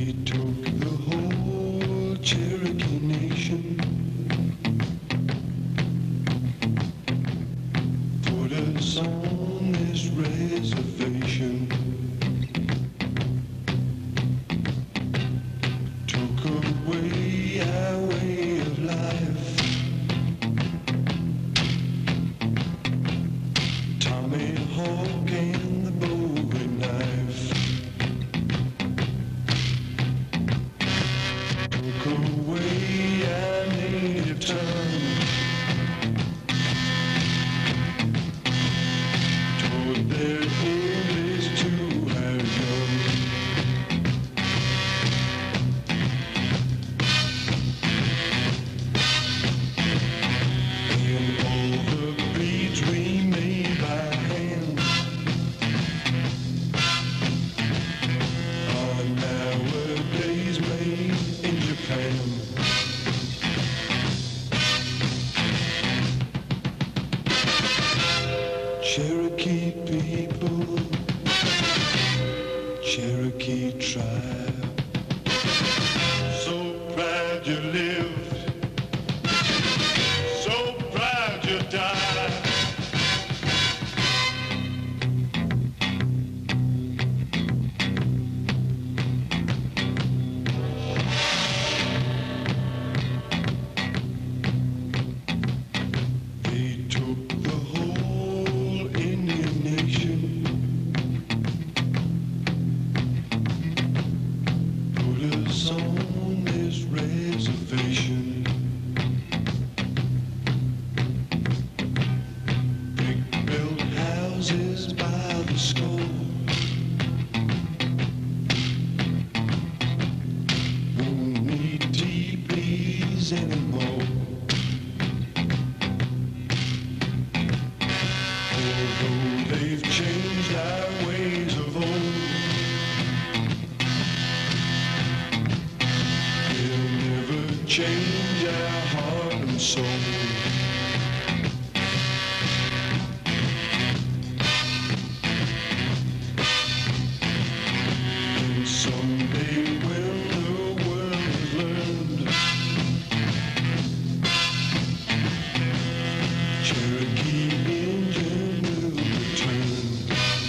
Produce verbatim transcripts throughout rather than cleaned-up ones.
Cherokee people, Cherokee tribe, so proud you lived, so proud you died. They took the whole Indian nation, put us on this reservation. Brick-built houses by the score, won't need teepees anymore. Although they've changed our ways of old, they'll never change our heart and soul. And someday when the world has learned, Cherokee Indian will return.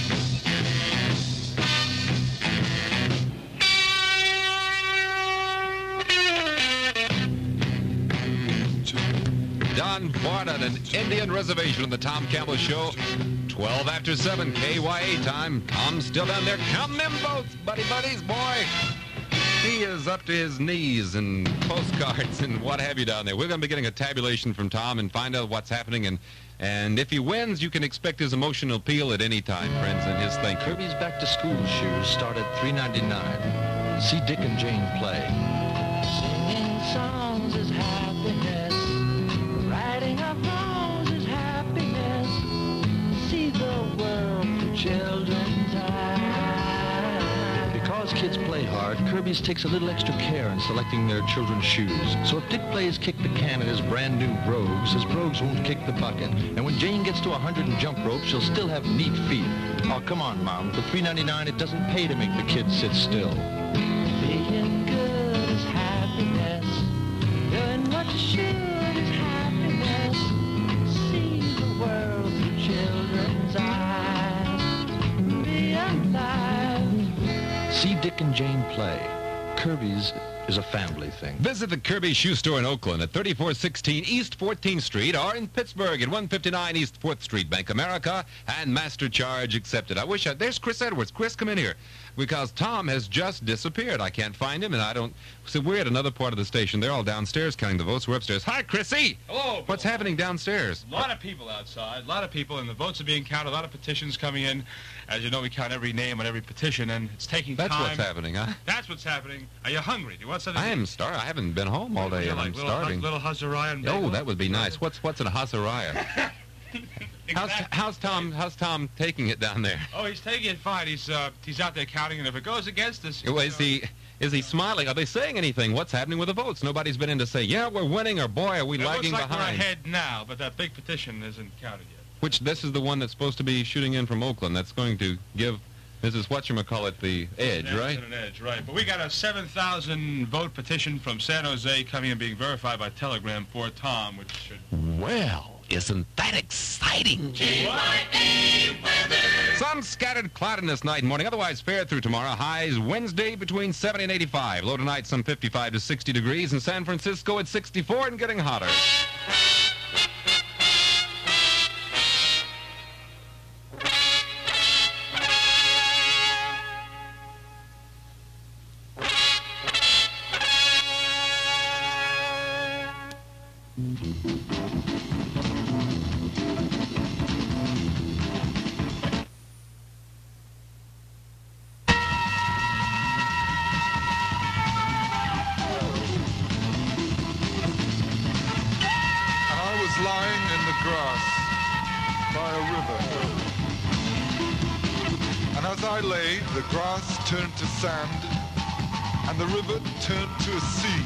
Don Bart on an Indian reservation on the Tom Campbell Show. twelve after seven, K Y A time. Tom's still down there counting them votes, buddy buddies, boy. He is up to his knees in postcards and what have you down there. We're going to be getting a tabulation from Tom and find out what's happening. And, and if he wins, you can expect his emotional appeal at any time, friends, and his thing. Kirby's back-to-school shoes start at three ninety-nine. See Dick and Jane play. Singing songs is happiness. Writing of wrongs is happiness. See the world through children's eyes. Because kids play hard, Kirby's takes a little extra care in selecting their children's shoes. So if Dick plays kick the can in his brand new brogues, his brogues won't kick the bucket. And when Jane gets to one hundred and jump rope, she'll still have neat feet. Oh, come on, Mom. For three ninety-nine, it doesn't pay to make the kids sit still. Being good is happiness. Doing what you should is happiness. See the world through children's eyes. Be alive. See Dick and Jane play. Kirby's is a family thing. Visit the Kirby Shoe Store in Oakland at thirty-four sixteen East fourteenth Street or in Pittsburgh at one fifty-nine East fourth Street. Bank America and Master Charge accepted. I wish I... There's Chris Edwards. Chris, come in here. Because Tom has just disappeared. I can't find him, and I don't... So we're at another part of the station. They're all downstairs counting the votes. We're upstairs. Hi, Chrissy! Hello. What's Bill. happening downstairs? A lot of people outside, a lot of people, and the votes are being counted. A lot of petitions coming in. As you know, we count every name on every petition, and it's taking That's time. what's happening, huh? That's what's happening. Are you hungry? Do you want something? I to am eat? starving. I haven't been home all day, You and like I'm little, starving. Little Hazariah and Oh, bagel? that would be nice. What's what's in a Hazariah? How's, Exactly. how's Tom? How's Tom taking it down there? Oh, he's taking it fine. He's uh, he's out there counting, and if it goes against us, Well, Is he is he smiling? Are they saying anything? What's happening with the votes? Nobody's been in to say, yeah, we're winning, or boy, are we it lagging looks like behind? we're ahead now, but that big petition isn't counted yet. Which this is the one that's supposed to be shooting in from Oakland. That's going to give This is whatchamacallit, the edge, Yeah, right? it's an edge, right. But we got a seven thousand vote petition from San Jose coming and being verified by telegram for Tom, which should... Well, isn't that exciting? Some scattered cloudiness night and morning, otherwise fair through tomorrow. Highs Wednesday between seventy and eighty-five. Low tonight some fifty-five to sixty degrees. In San Francisco at sixty-four and getting hotter. Lying in the grass by a river. And as I lay, the grass turned to sand and the river turned to a sea.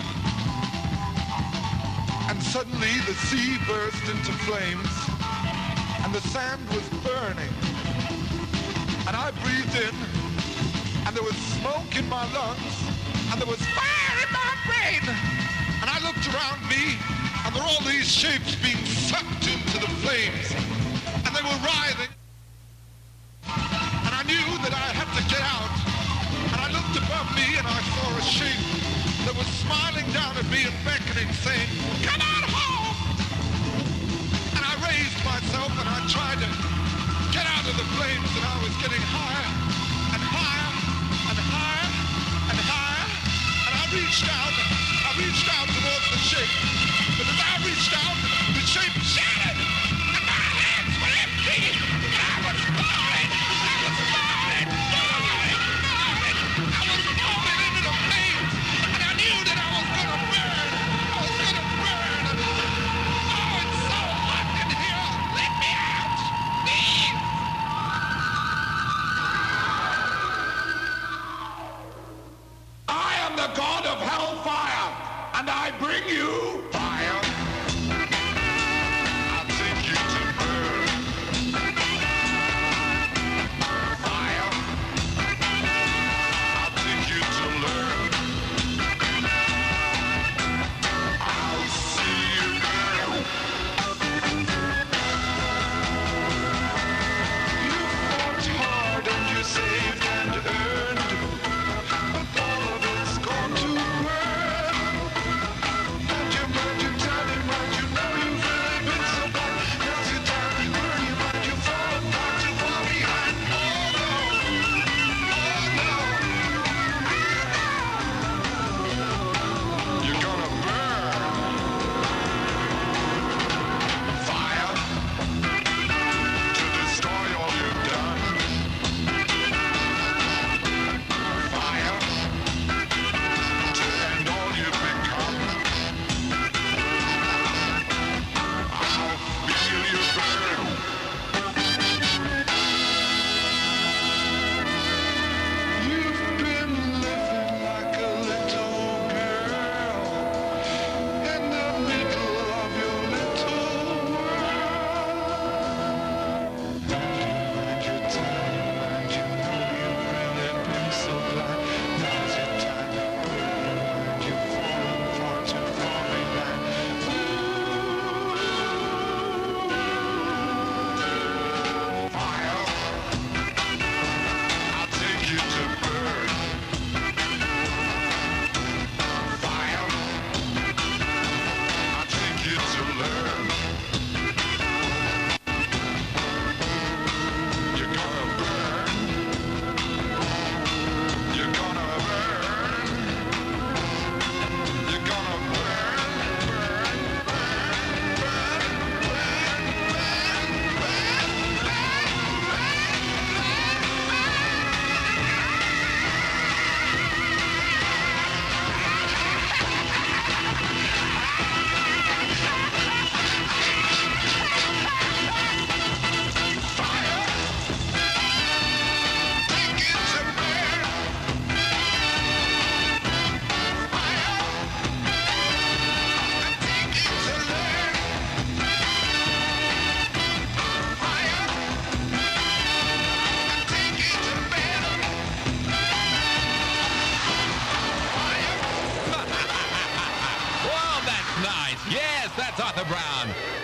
And suddenly the sea burst into flames and the sand was burning. And I breathed in and there was smoke in my lungs and there was fire in my brain. And I looked around me and there were all these shapes being sucked into the flames. And they were writhing. And I knew that I had to get out. And I looked above me and I saw a shape that was smiling down at me and beckoning, saying, "Come on home!" And I raised myself and I tried to get out of the flames, and I was getting higher and higher and higher and higher. And I reached out, I reached out towards the shape. But as I reached out, the shape shattered, and my hands were empty, and I was falling, I was falling, falling, falling. I was falling into the flames, and I knew that I was going to burn. I was going to burn. Oh, it's so hot in here. Let me out, please. I am the god of hellfire.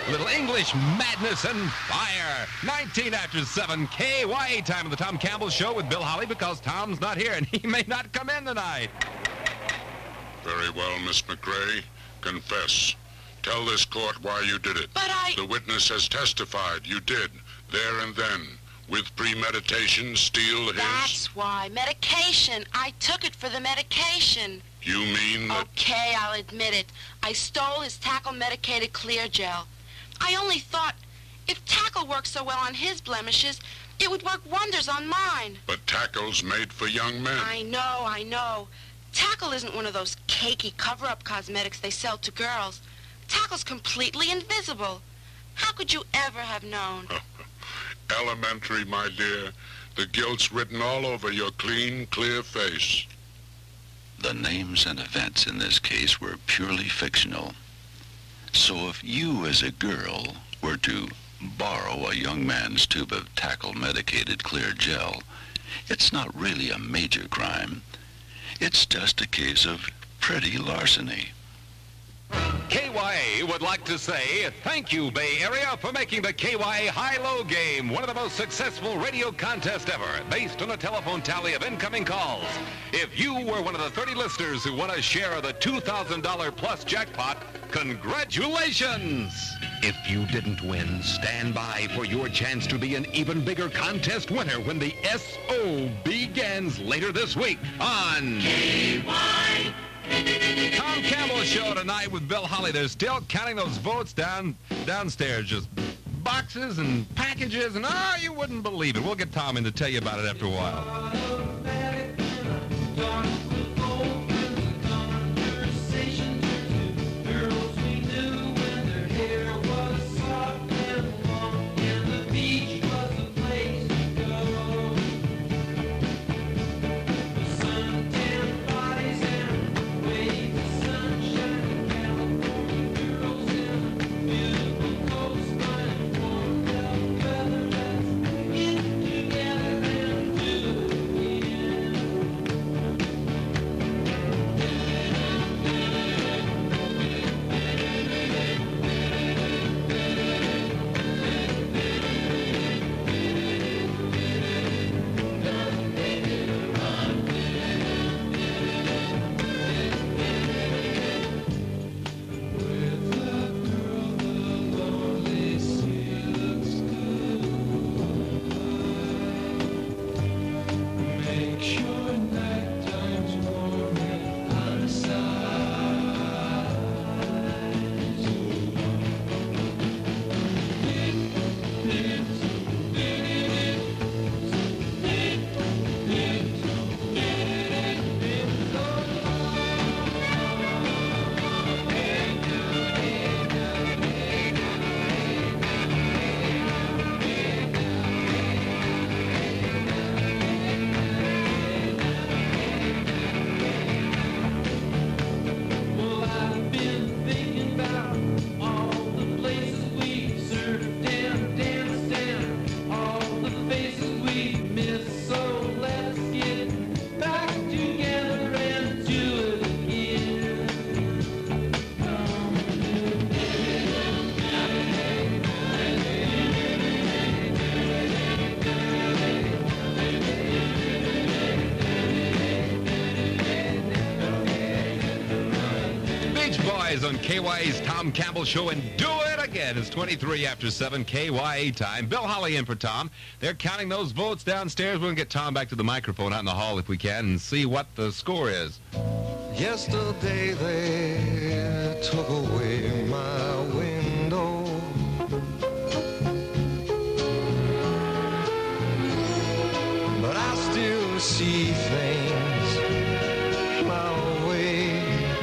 Little English madness and fire. nineteen after seven, K Y A time of the Tom Campbell Show with Bill Holly, because Tom's not here and he may not come in tonight. Very well, Miss McRae. Confess. Tell this court why you did it. But I... The witness has testified you did, there and then, with premeditation, steal his... That's why. Medication. I took it for the medication. You mean that... Okay, I'll admit it. I stole his tackle medicated clear gel. I only thought, if tackle worked so well on his blemishes, it would work wonders on mine. But tackle's made for young men. I know, I know. Tackle isn't one of those cakey cover-up cosmetics they sell to girls. Tackle's completely invisible. How could you ever have known? Elementary, my dear. The guilt's written all over your clean, clear face. The names and events in this case were purely fictional. So if you, as a girl, were to borrow a young man's tube of tackle-medicated clear gel, it's not really a major crime. It's just a case of petty larceny. K Y A would like to say thank you, Bay Area, for making the K Y A High-Low Game one of the most successful radio contests ever, based on a telephone tally of incoming calls. If you were one of the thirty listeners who won a share of the two thousand dollars plus jackpot, congratulations! If you didn't win, stand by for your chance to be an even bigger contest winner when the S O begins later this week on K Y A. Tom Campbell Show tonight with Bill Holly. They're still counting those votes down downstairs. Just boxes and packages, and oh, you wouldn't believe it. We'll get Tom in to tell you about it after a while. On K Y A's Tom Campbell Show, and do it again. It's twenty-three after seven, K Y A time. Bill Holly in for Tom. They're counting those votes downstairs. We're going to get Tom back to the microphone out in the hall if we can and see what the score is. Yesterday they took away my window. But I still see things my way.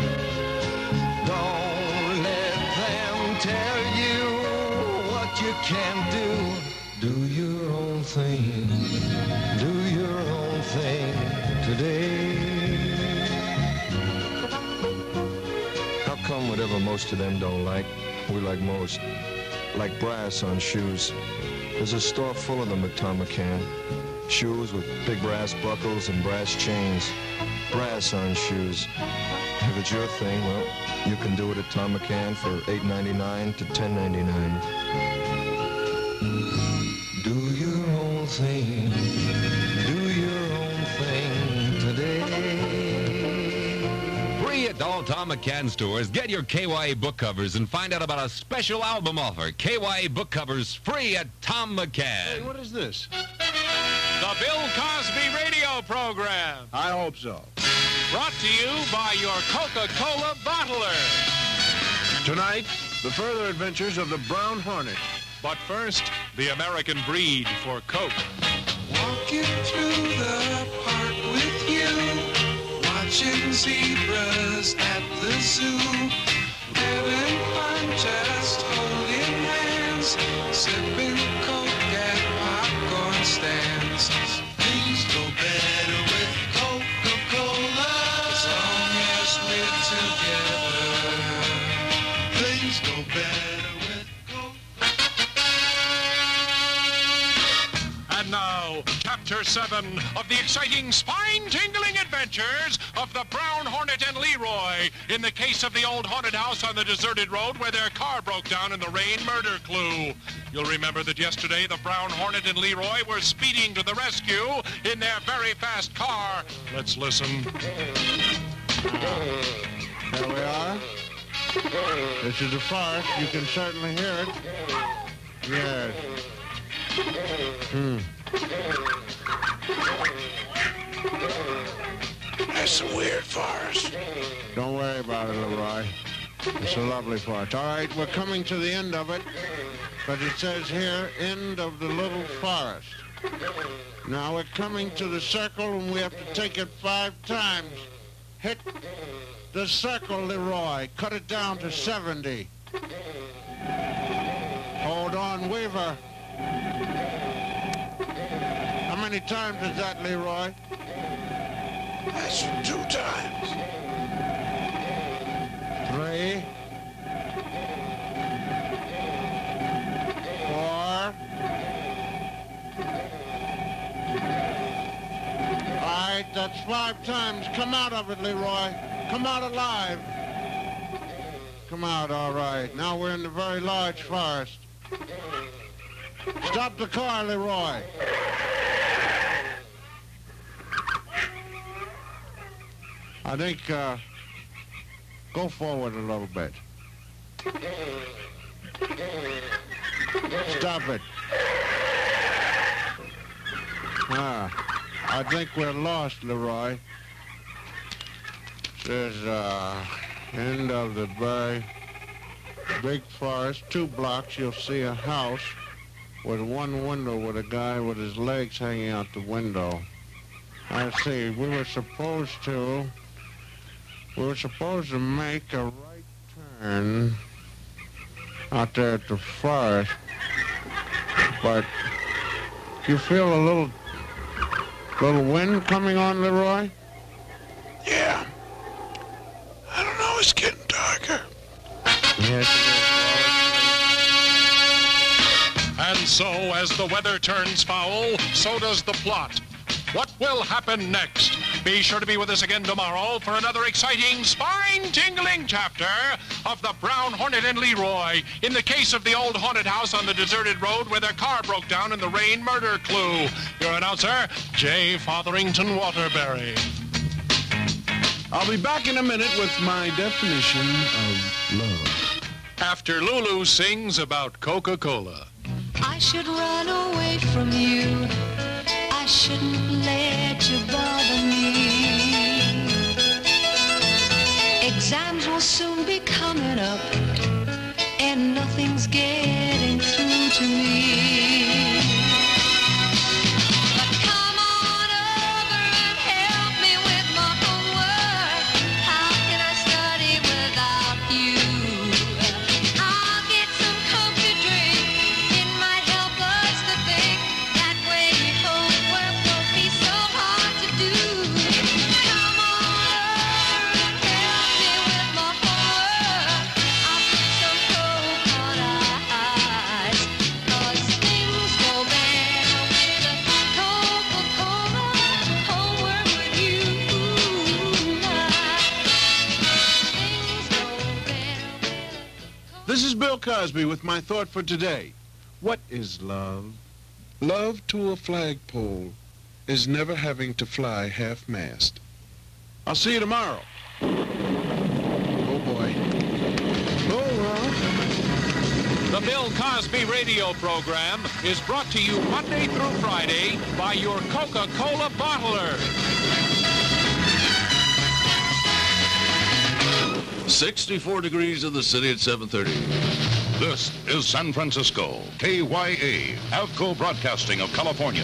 Don't let them tell you what you can do. Do your own thing. Do your own thing today. How come whatever most of them don't like, we like most? Like brass on shoes. There's a store full of them at Tom McCann. Shoes with big brass buckles and brass chains. Brass on shoes. If it's your thing, well, you can do it at Tom McCann for eight ninety-nine to ten ninety-nine. Do your own thing. Do your own thing today. Free at all Tom McCann stores. Get your K Y A book covers and find out about a special album offer. K Y A book covers free at Tom McCann. Hey, what is this? The Bill Cosby radio program. I hope so. Brought to you by your Coca-Cola bottler. Tonight, the further adventures of the Brown Hornet. But first, the American breed for Coke. Walking through the park with you, watching zebras at the zoo, having fun just holding hands, sipping Coke at popcorn stands. Things go better with Coca-Cola as long as we're together. Things go better with Coke. And now, Chapter seven of the exciting, spine-tingling adventures of the Brown Hornet and Leroy in the case of the old haunted house on the deserted road where their car broke down in the rain murder clue. You'll remember that yesterday the Brown Hornet and Leroy were speeding to the rescue in their very fast car. Let's listen. Here we are. This is the forest. You can certainly hear it. Yes. Hmm. That's some weird forest. Don't worry about it, Leroy. It's a lovely forest. All right, we're coming to the end of it, but it says here, end of the little forest. Now we're coming to the circle, and we have to take it five times. Hit the circle, Leroy. Cut it down to seventy. Hold on, Weaver. How many times is that, Leroy? That's two times. Three. Four. All right, that's five times. Come out of it, Leroy. Come out alive. Come out, all right. Now we're in the very large forest. Stop the car, Leroy. I think, uh, go forward a little bit. Stop it. Ah, I think we're lost, Leroy. This is, uh, end of the very big forest. Two blocks, you'll see a house with one window with a guy with his legs hanging out the window. I see, we were supposed to... We were supposed to make a right turn out there at the forest, but you feel a little, little wind coming on, Leroy? Yeah. I don't know, it's getting darker. Yes, it is. And so, as the weather turns foul, so does the plot. What will happen next? Be sure to be with us again tomorrow for another exciting, spine-tingling chapter of the Brown Hornet and Leroy in the case of the old haunted house on the deserted road where their car broke down in the rain murder clue. Your announcer, J. Fotherington Waterbury. I'll be back in a minute with my definition of love. After Lulu sings about Coca-Cola. I should run away from you. I shouldn't let you bother me. Exams will soon be coming up, and nothing's getting through to me. But come on over and help me with my homework. How can I study without you? I'll get some Coke to drink. It might help us to think. That way homework won't be so Bill Cosby with my thought for today. What is love? Love to a flagpole is never having to fly half-mast. I'll see you tomorrow. Oh, boy. Oh, well. The Bill Cosby radio program is brought to you Monday through Friday by your Coca-Cola bottler. sixty-four degrees in the city at seven thirty. This is San Francisco, K Y A, Avco Broadcasting of California.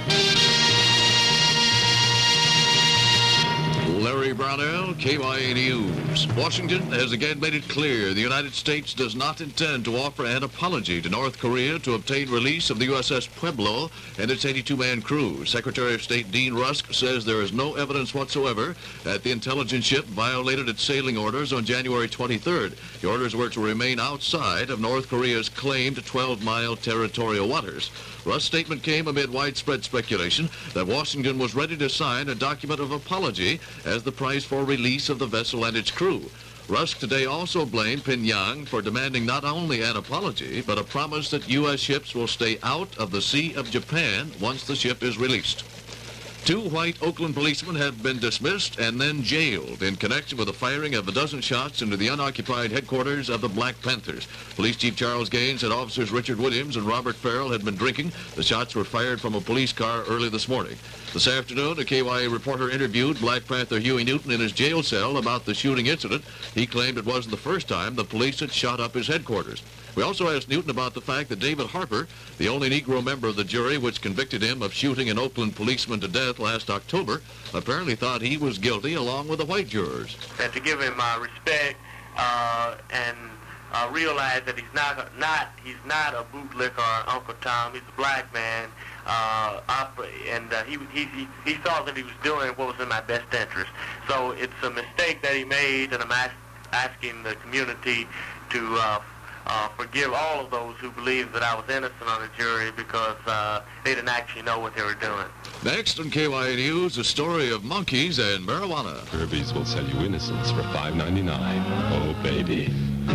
Larry Brownell, K Y A News. Washington has again made it clear the United States does not intend to offer an apology to North Korea to obtain release of the U S S Pueblo and its eighty-two man crew. Secretary of State Dean Rusk says there is no evidence whatsoever that the intelligence ship violated its sailing orders on January twenty-third. The orders were to remain outside of North Korea's claimed twelve mile territorial waters. Rusk's statement came amid widespread speculation that Washington was ready to sign a document of apology as the price for release of the vessel and its crew. Rusk today also blamed Pyongyang for demanding not only an apology, but a promise that U S ships will stay out of the Sea of Japan once the ship is released. Two white Oakland policemen have been dismissed and then jailed in connection with the firing of a dozen shots into the unoccupied headquarters of the Black Panthers. Police Chief Charles Gaines said officers Richard Williams and Robert Farrell had been drinking. The shots were fired from a police car early this morning. This afternoon, a K Y A reporter interviewed Black Panther Huey Newton in his jail cell about the shooting incident. He claimed it wasn't the first time the police had shot up his headquarters. We also asked Newton about the fact that David Harper, the only Negro member of the jury which convicted him of shooting an Oakland policeman to death last October, apparently thought he was guilty along with the white jurors. And to give him uh, respect uh, and uh, realize that he's not a, not he's not a bootlicker or Uncle Tom. He's a black man, uh, opera, and uh, he, he he he thought that he was doing what was in my best interest. So it's a mistake that he made, and I'm ask, asking the community to uh, uh, forgive all of those who believe that I was innocent on the jury because uh, they didn't actually know what they were doing. Next on K Y A News, a story of monkeys and marijuana. Kirby's will sell you innocence for five ninety-nine. Oh, baby.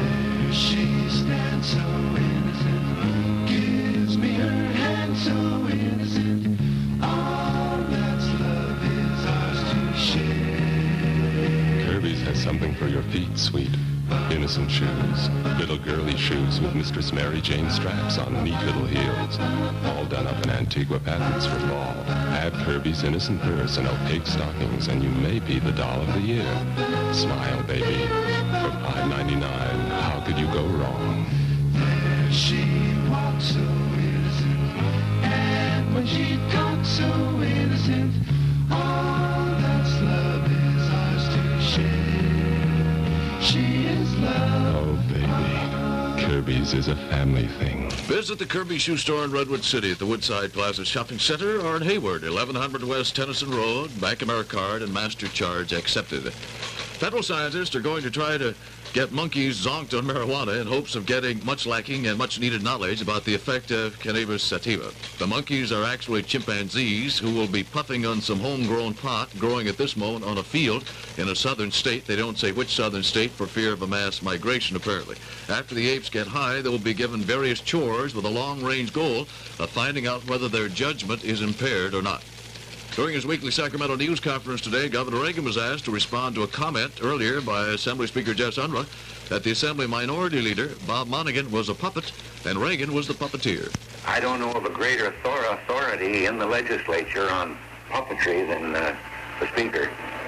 She stands so innocent, gives me her hand so innocent. All that's love is ours to share. Kirby's has something for your feet, sweet. Innocent shoes. Little girly shoes with Mistress Mary Jane straps on neat little heels. All done up in Antigua patterns for fall. Add Kirby's innocent purse and opaque stockings, and you may be the doll of the year. Smile, baby. For five ninety-nine, how could you go wrong? There she walks so innocent, and when she talks so innocent, all that's love is ours to share. She is love. Oh, baby. Kirby's is a family thing. Visit the Kirby Shoe Store in Redwood City at the Woodside Plaza Shopping Center or in Hayward, eleven hundred West Tennyson Road, Bank AmeriCard and MasterCharge accepted. Federal scientists are going to try to get monkeys zonked on marijuana in hopes of getting much lacking and much needed knowledge about the effect of cannabis sativa. The monkeys are actually chimpanzees who will be puffing on some homegrown pot growing at this moment on a field in a southern state. They don't say which southern state for fear of a mass migration, apparently. After the apes get high, they will be given various chores with a long-range goal of finding out whether their judgment is impaired or not. During his weekly Sacramento news conference today, Governor Reagan was asked to respond to a comment earlier by Assembly Speaker Jess Unruh that the Assembly Minority Leader, Bob Monaghan, was a puppet and Reagan was the puppeteer. I don't know of a greater author- authority in the legislature on puppetry than uh, the Speaker.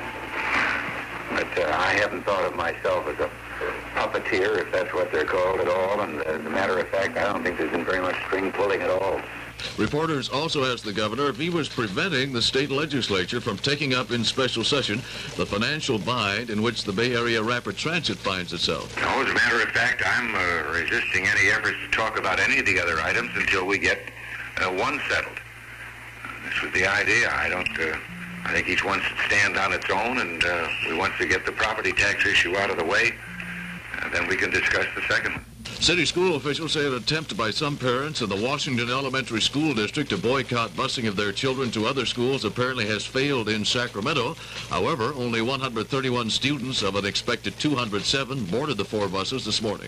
But uh, I haven't thought of myself as a puppeteer, if that's what they're called at all. And uh, as a matter of fact, I don't think there's been very much string pulling at all. Reporters also asked the governor if he was preventing the state legislature from taking up in special session the financial bind in which the Bay Area Rapid Transit finds itself. No, as a matter of fact, I'm uh, resisting any efforts to talk about any of the other items until we get uh, one settled. This was the idea. I don't, uh, I think each one should stand on its own, and uh, we want to get the property tax issue out of the way, and then we can discuss the second one. City school officials say an attempt by some parents in the Washington Elementary School District to boycott busing of their children to other schools apparently has failed in Sacramento. However, only one hundred thirty-one students of an expected two hundred seven boarded the four buses this morning.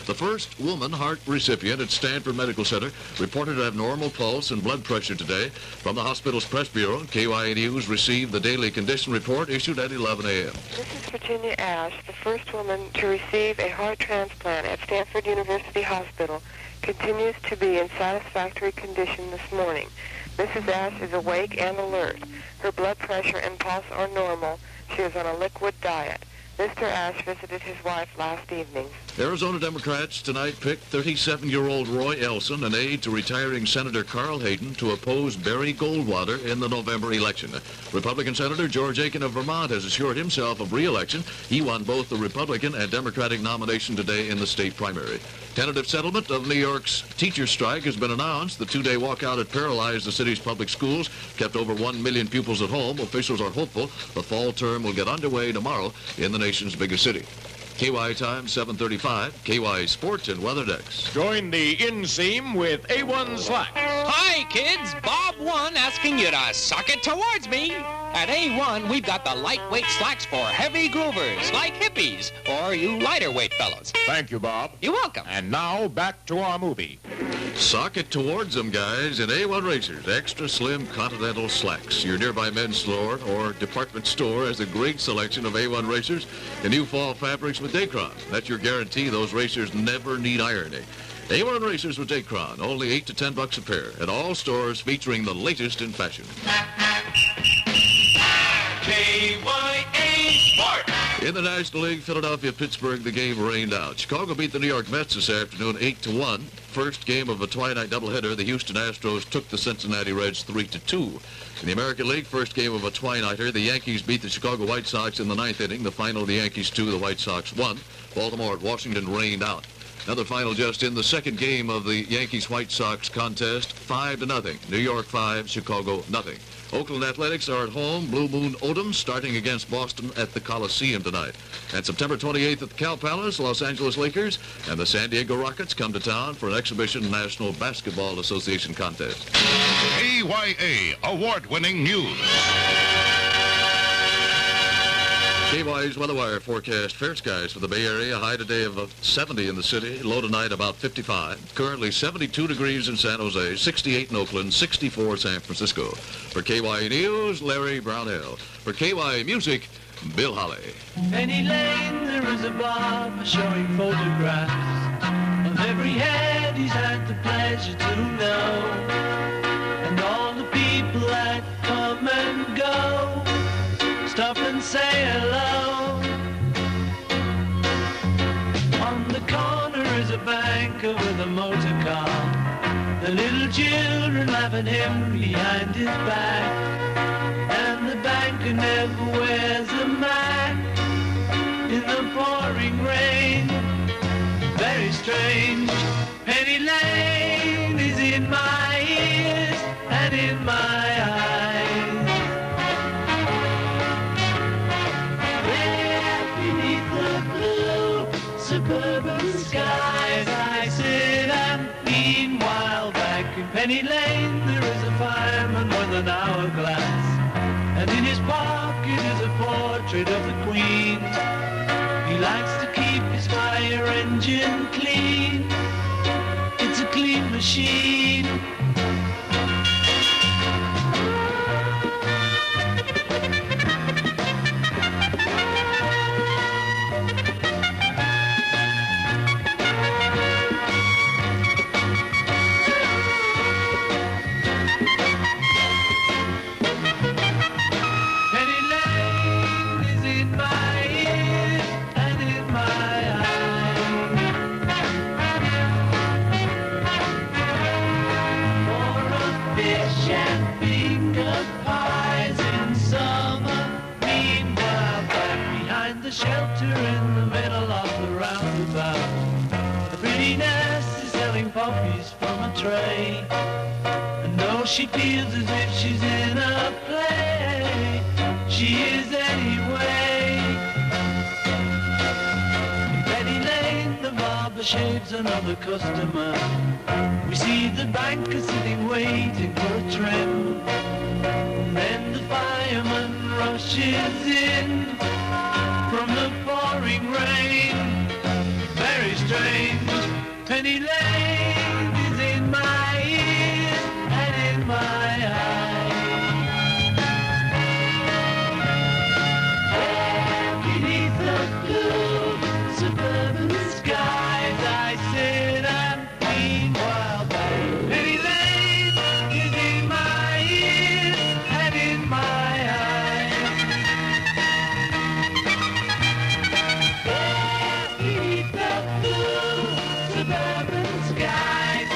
The first woman heart recipient at Stanford Medical Center reported to have normal pulse and blood pressure today. From the hospital's press bureau, K Y A News received the daily condition report issued at eleven a m This is Virginia Ash, the first woman to receive a heart transplant at Stanford University Hospital, continues to be in satisfactory condition this morning. Missus Ash is awake and alert. Her blood pressure and pulse are normal. She is on a liquid diet. Mister Ash visited his wife last evening. Arizona Democrats tonight picked thirty-seven-year-old Roy Elson, an aide to retiring Senator Carl Hayden, to oppose Barry Goldwater in the November election. Republican Senator George Aiken of Vermont has assured himself of re-election. He won both the Republican and Democratic nomination today in the state primary. Tentative settlement of New York's teacher strike has been announced. The two-day walkout had paralyzed the city's public schools, kept over one million pupils at home. Officials are hopeful the fall term will get underway tomorrow in the nation's biggest city. K Y Time, seven thirty-five, K Y Sports and Weather Decks. Join the inseam with A one Slacks. Hi, kids. Bob One asking you to suck it towards me. At A one, we've got the lightweight slacks for heavy groovers, like hippies, or you lighter weight fellows. Thank you, Bob. You're welcome. And now, back to our movie. Sock it towards them, guys, in A one Racers, extra slim Continental slacks. Your nearby men's store or department store has a great selection of A one Racers and new fall fabrics with Dacron. That's your guarantee those racers never need ironing. A one Racers with Dacron, only eight to ten bucks a pair, at all stores featuring the latest in fashion. K Y A Sports. In the National League, Philadelphia-Pittsburgh, the game rained out. Chicago beat the New York Mets this afternoon eight to one. First game of a twilight doubleheader, the Houston Astros took the Cincinnati Reds three to two. In the American League, first game of a twilighter, the Yankees beat the Chicago White Sox in the ninth inning. The final, the Yankees two, the White Sox one. Baltimore at Washington rained out. Another final just in the second game of the Yankees-White Sox contest, five to nothing. New York five, Chicago nothing. Oakland Athletics are at home. Blue Moon Odom starting against Boston at the Coliseum tonight. And September twenty-eighth at the Cal Palace, Los Angeles Lakers and the San Diego Rockets come to town for an exhibition National Basketball Association contest. K Y A award-winning news. K Y's Weather Wire forecast. Fair skies for the Bay Area. High today of uh, seventy in the city. Low tonight about fifty-five. Currently seventy-two degrees in San Jose, sixty-eight in Oakland, sixty-four San Francisco. For K Y A News, Larry Brownell. For K Y A Music, Bill Holly. Penny Lane, there is a barber showing photographs of every head he's had the pleasure to know, and all the people that come and go. Stop and say hello. On the corner is a banker with a motor car. The little children laugh at him behind his back, and the banker never wears a mask in the pouring rain. Very strange. Penny Lane is in my ears and in my eyes. Suburban skies, I sit and meanwhile back in Penny Lane there is a fireman with an hourglass, and in his pocket is a portrait of the Queen. He likes to keep his fire engine clean. It's a clean machine. Shelter in the middle of the roundabout. The pretty nurse is selling puppies from a tray, and though she feels as if she's in a play, she is anyway. In Penny Lane, the barber shaves another customer. We see the banker sitting waiting for a trim, and then the fireman rushes in from the pouring rain. very strange. Penny Lane is in my ears and in my eyes. Beneath the blue suburban skies, I sit and think while by Penny Lane is in my ears and in my eyes. Beneath the blue suburban skies,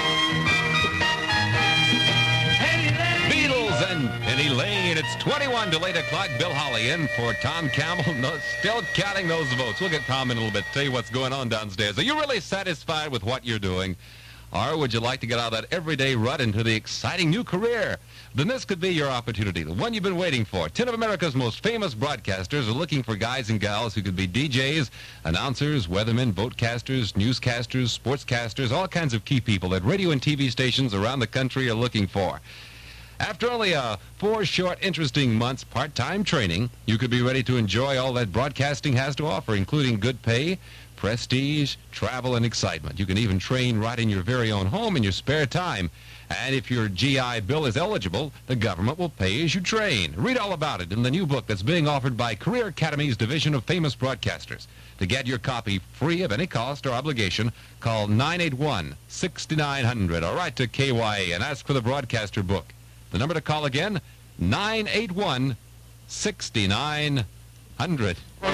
Penny Lane. Beatles and Penny Lane. It's twenty-one till eight o'clock. Bill Holly in for Tom Campbell. No, still counting those votes. We'll get Tom in a little bit. Tell you what's going on downstairs. Are you really satisfied with what you're doing? Or would you like to get out of that everyday rut into the exciting new career? Then this could be your opportunity, the one you've been waiting for. Ten of America's most famous broadcasters are looking for guys and gals who could be D Js, announcers, weathermen, boatcasters, newscasters, sportscasters, all kinds of key people that radio and T V stations around the country are looking for. After only uh, four short, interesting months part-time training, you could be ready to enjoy all that broadcasting has to offer, including good pay, prestige, travel, and excitement. You can even train right in your very own home in your spare time. And if your G I Bill is eligible, the government will pay as you train. Read all about it in the new book that's being offered by Career Academy's Division of Famous Broadcasters. To get your copy free of any cost or obligation, call nine eight one, six nine zero zero or write to K Y A and ask for the broadcaster book. The number to call again, nine eight one, six nine zero zero.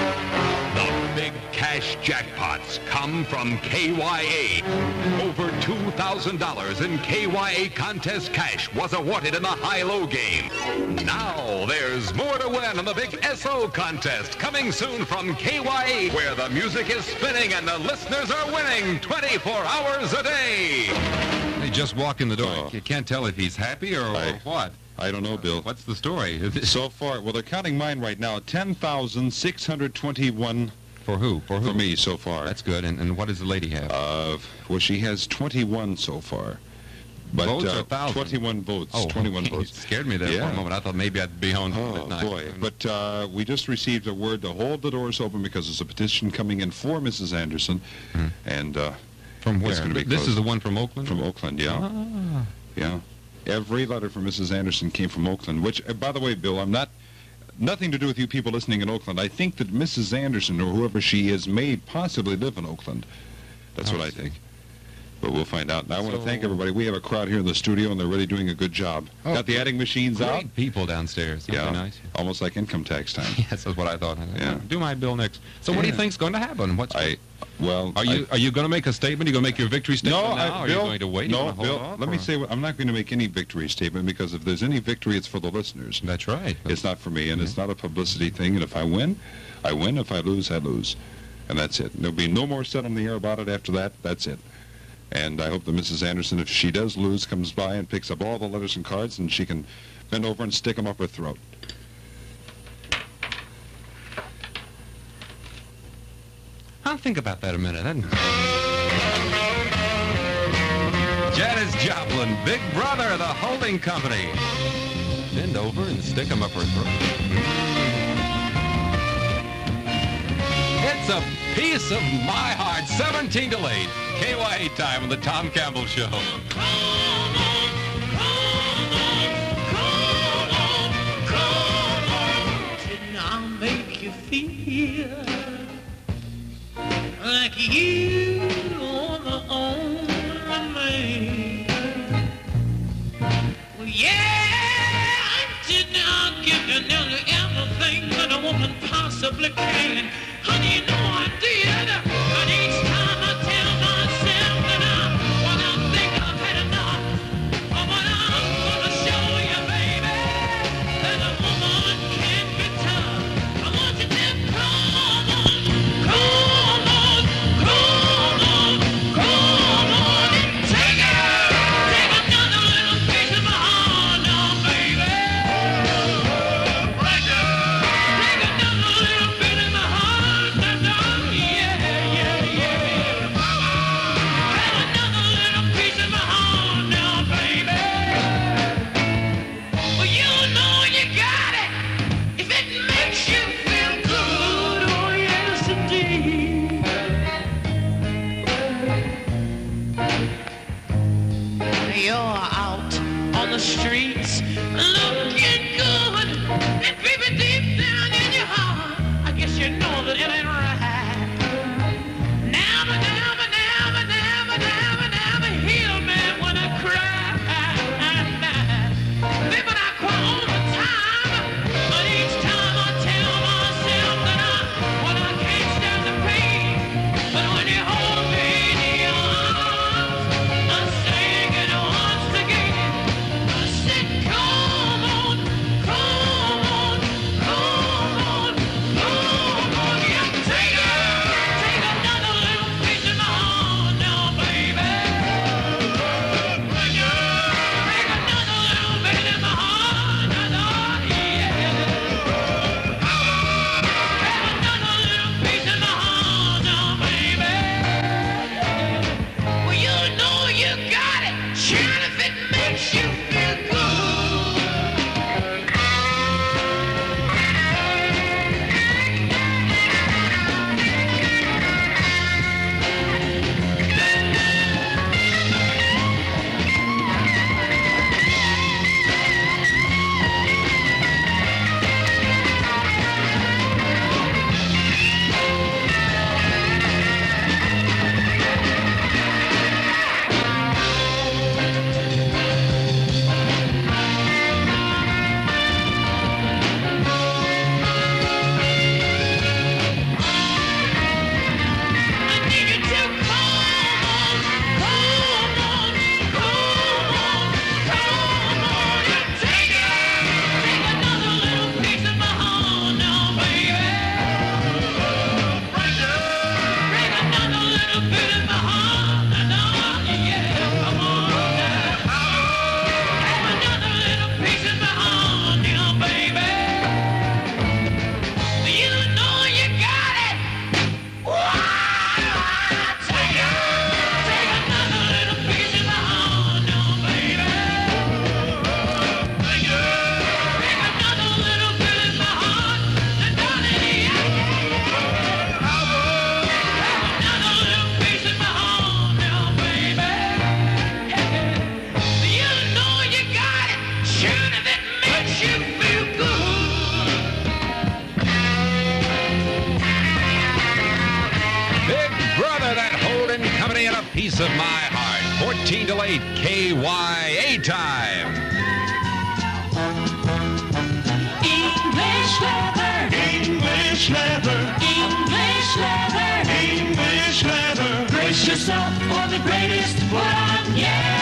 The big cash jackpots come from K Y A. Over two thousand dollars in K Y A contest cash was awarded in the high-low game. Now there's more to win in the big S O contest coming soon from K Y A, where the music is spinning and the listeners are winning twenty-four hours a day. He just walked in the door. You can't tell if he's happy or, or I- what. I don't know, Bill. What's the story? So far, well, they're counting mine right now. ten thousand six hundred twenty-one. For who? For who? For me so far. That's good. And, and what does the lady have? Uh, well, she has twenty-one so far. But, Votes uh, or thousand? twenty-one votes. Oh, twenty-one okay. votes. It scared me there for Yeah. a moment. I thought maybe I'd be home Oh, at night. boy. But uh, we just received a word to hold the doors open because there's a petition coming in for Missus Anderson. Hmm. And uh, From where? it's going to be This closed. is the one from Oakland? From Oakland, yeah. Ah. Yeah. Every letter from Missus Anderson came from Oakland, which, uh, by the way, Bill, I'm not, nothing to do with you people listening in Oakland. I think that Missus Anderson, or whoever she is, may possibly live in Oakland. That's Oh, what I see. think. But we'll find out. And I want to So- thank everybody. We have a crowd here in the studio, and they're really doing a good job. Oh, Got the adding machines Great out. people downstairs. That'd Yeah. be nice. Almost like income tax time. Yes, that's what I thought. Yeah. Do my bill next. So what do you Yeah. think's going to happen? What's I, well, Are you I, are you going to make a statement? Are you going to make your victory statement No, now? I, or Bill, are you going to wait? You no, gonna hold Bill, off, let me or- say, what- I'm not going to make any victory statement because if there's any victory, it's for the listeners. That's right. It's not for me, and it's not a publicity thing. And if I win, I win. If I lose, I lose. And that's it. There'll be no more said on the air about it after that. That's it. And I hope that Missus Anderson, if she does lose, comes by and picks up all the letters and cards, and she can bend over and stick them up her throat. I'll think about that a minute. Then. Janis Joplin, Big Brother, the holding company. Bend over and stick 'em up her throat. It's a piece of my heart. seventeen to eight. K Y A time on the Tom Campbell Show. Didn't I make you feel like you are the only man? Well, yeah, didn't I give you nearly everything that a woman possibly can? Honey, you know I did. But each time I tell myself that I, well, I think I've had enough. But what I'm gonna show you, baby, that a woman can be tough. I want you to come on, come on, come on, come on, and take it. Take another little piece of my heart now, baby. Break it. Take another little bit of my heart now, yeah, piece of my heart. fourteen till eight, K Y A time. English leather. English leather. English leather. English leather. Brace yourself for the greatest put-on yet.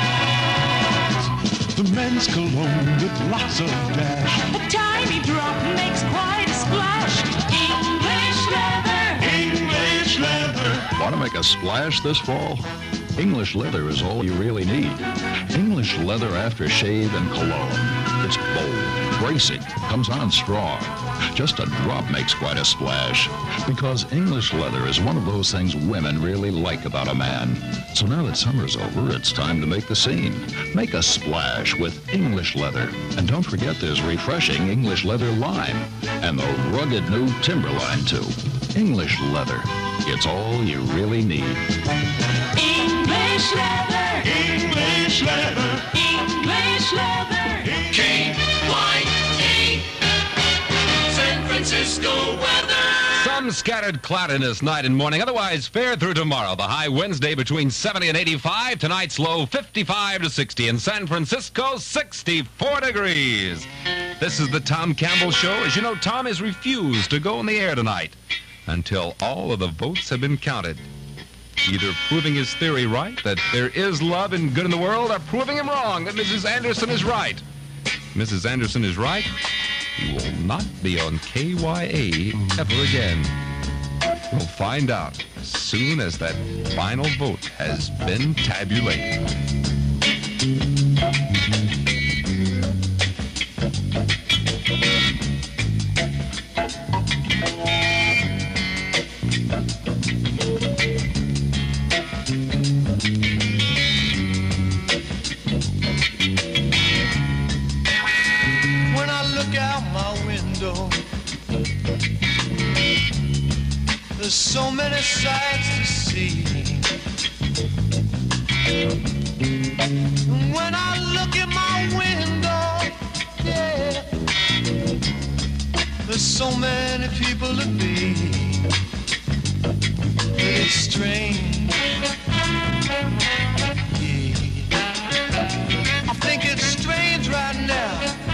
The men's cologne with lots of dash. A tiny drop makes quite a splash. English leather. English leather. Want to make a splash this fall? English leather is all you really need. English leather aftershave and cologne. It's bold, bracing, comes on strong. Just a drop makes quite a splash. Because English leather is one of those things women really like about a man. So now that summer's over, it's time to make the scene. Make a splash with English leather. And don't forget there's refreshing English leather lime. And the rugged new Timberline too. English leather. It's all you really need. English leather. English leather. English leather. K Y A. San Francisco weather. Some scattered cloudiness night and morning. Otherwise, fair through tomorrow. The high Wednesday between seventy and eighty-five. Tonight's low fifty-five to sixty. In San Francisco, sixty-four degrees. This is the Tom Campbell Show. As you know, Tom has refused to go on the air tonight until all of the votes have been counted. Either proving his theory right, that there is love and good in the world, or proving him wrong, that Missus Anderson is right. Missus Anderson is right. He will not be on K Y A ever again. We'll find out as soon as that final vote has been tabulated. When I look out my window, there's so many sights to see. When I look in my window, yeah, there's so many people to be. It's strange. Yeah. I think it's strange right now.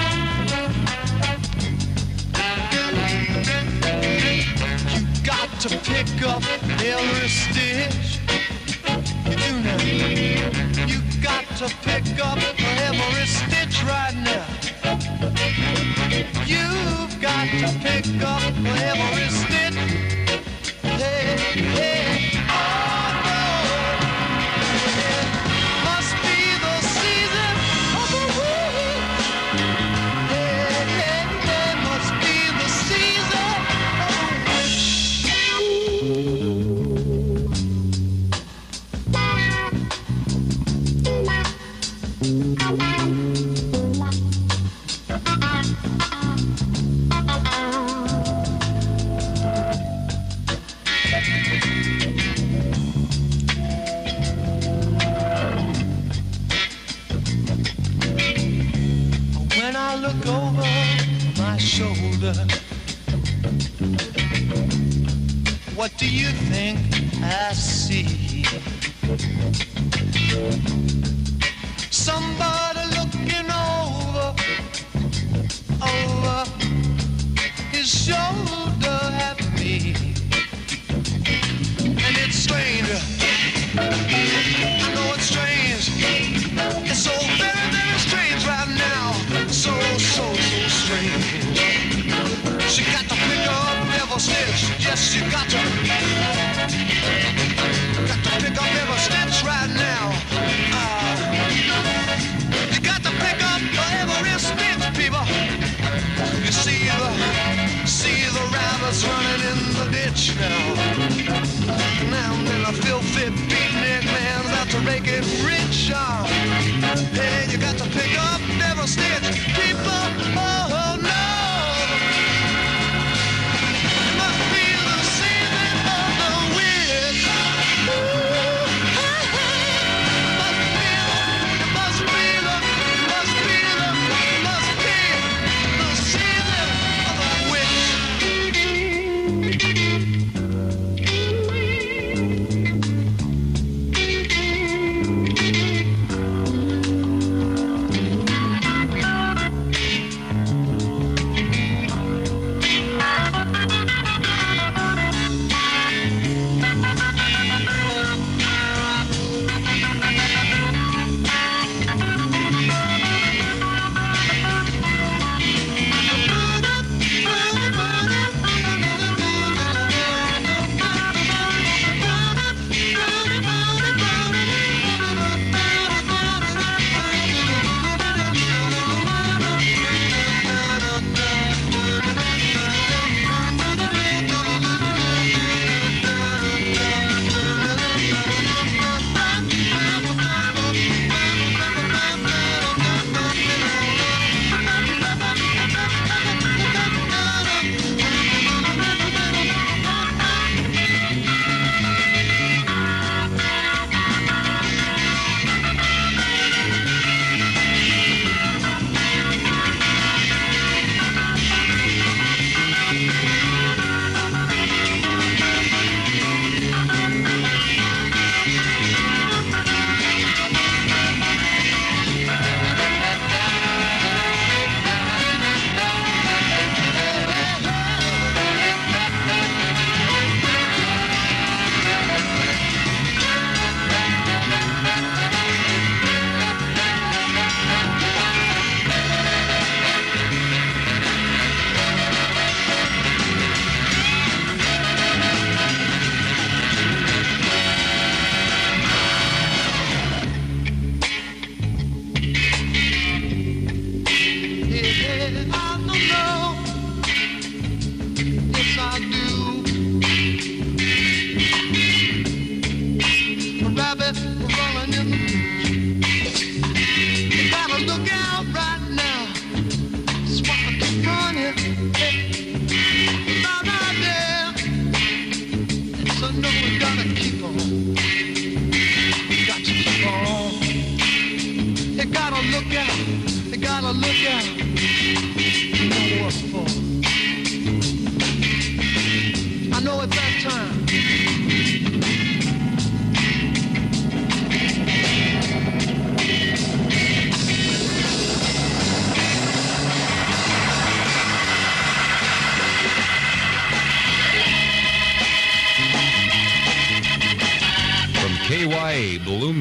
Got to pick up every stitch. You do now. You got to pick up every stitch right now. You've got to pick up every stitch. Hey, hey. Oh, no. It must be the season of the wood. Hey, hey, hey. Must be the season of the When I look over my shoulder, what do you think I see? Somebody looking over, over his shoulder at me. And it's strange. I know it's strange. It's so very, very strange right now. So, so, so strange. She got to pick up every stitch. Yes, you got to. Got to pick up every stitch right now. Uh, you got to pick up every stitch, people. You see the, see the rabbits running in the ditch now. Now and then a filthy beatnik man's out to make it rich. Uh, hey, you got to pick up every stitch, people. Oh no. It must be the season of the witch. Ooh, hey, hey. Must be the, must be the, must be the, must be the season of the witch.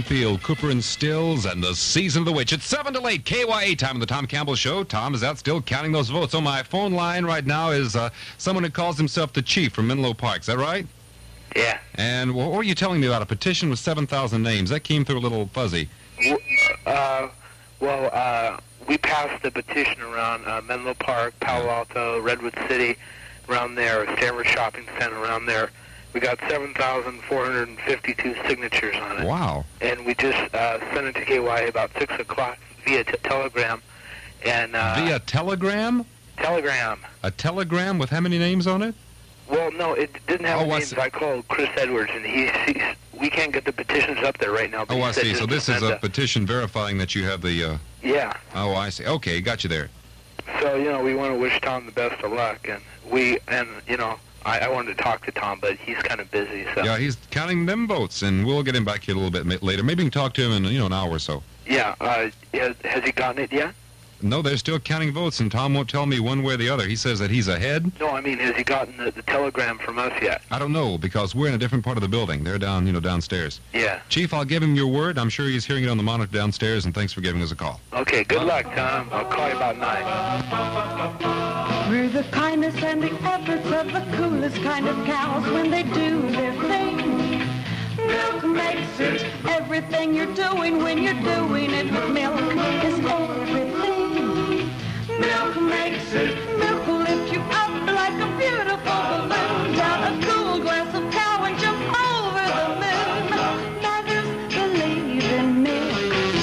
Bloomfield, Cooper and Stills, and the Season of the Witch. It's seven to eight, K Y A time on the Tom Campbell Show. Tom is out still counting those votes. On my phone line right now is uh, someone who calls himself the Chief from Menlo Park. Is that right? Yeah. And what were you telling me about a petition with seven thousand names? That came through a little fuzzy. Uh, well, uh, we passed the petition around uh, Menlo Park, Palo Alto, Redwood City, around there, Stanford Shopping Center, around there. We got seven thousand four hundred fifty-two signatures on it. Wow. And we just uh, sent it to K Y A about six o'clock via t- telegram. And uh, Via telegram? Telegram. A telegram with how many names on it? Well, no, it didn't have Oh, I names. see. I called Chris Edwards, and he, he's, we can't get the petitions up there right now. but Oh, he I said see. just So this to is send a petition verifying that you have the... Uh... Yeah. Oh, I see. Okay, got you there. So, you know, we want to wish Tom the best of luck, and we, and, you know, I, I wanted to talk to Tom, but he's kind of busy, so. Yeah, he's counting them votes, and we'll get him back here a little bit ma- later. Maybe we can talk to him in, you know, an hour or so. Yeah, uh, has, has he gotten it yet? No, they're still counting votes, and Tom won't tell me one way or the other. He says that he's ahead. No, I mean, has he gotten the, the telegram from us yet? I don't know, because we're in a different part of the building. They're down, you know, downstairs. Yeah. Chief, I'll give him your word. I'm sure he's hearing it on the monitor downstairs, and thanks for giving us a call. Okay, good luck, Tom. I'll call you about nine. Through the kindness and the efforts of the coolest kind of cows when they do their thing. Milk makes it everything you're doing when you're doing it with milk is everything. Milk makes it, milk will lift you up like a beautiful balloon. Down a cool glass of cow and jump over the moon. Mothers believe in milk.